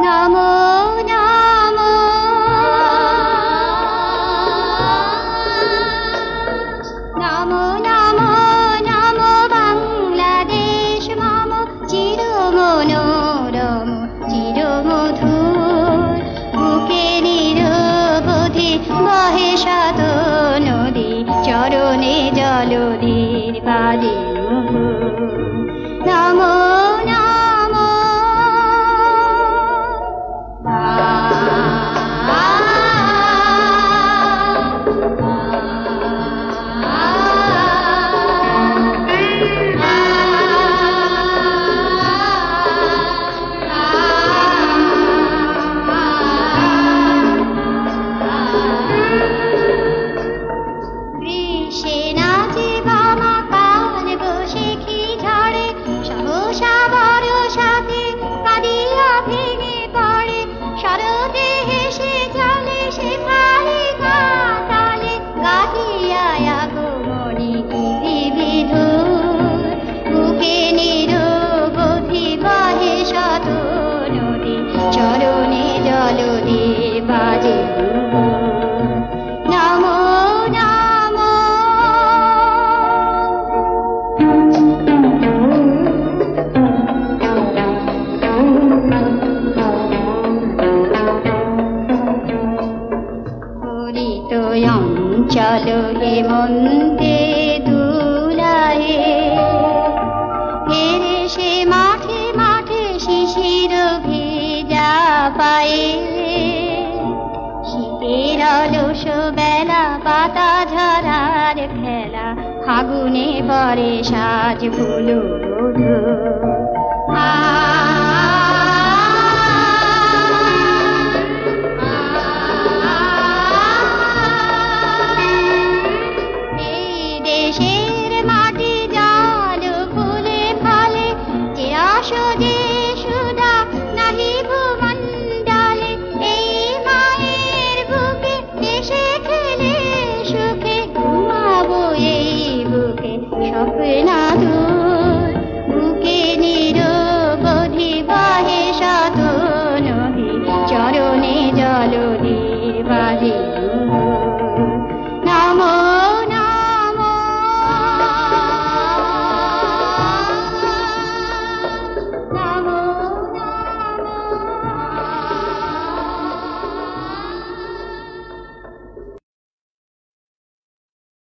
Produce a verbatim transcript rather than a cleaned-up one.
নমো নমো নমো নমো নমো বাংলাদেশ মম চির মনোরম চির মধুর বুকে নিরবধি বহে শত নদী চরণে জলধির বাজে নমো নমো চরণে জলধি বাজে নমো নমো হরিত অঞ্চল হেমন্তে দুলায়ে হেরে সে মাঠে মাঠে শিশির ভেজা পায়ে শীতের অলস বেলা পাতা ঝরার খেলা ফাগুনে পরে সাজ ফুল এই দেশের মাটি জল ফুলে ফলে যে আসে সুধা নাহি ভূমণ্ডলে এই মায়ের বুকে এসে খেলে সুখে ঘুমাবো এই বুকে স্বপ্নাদু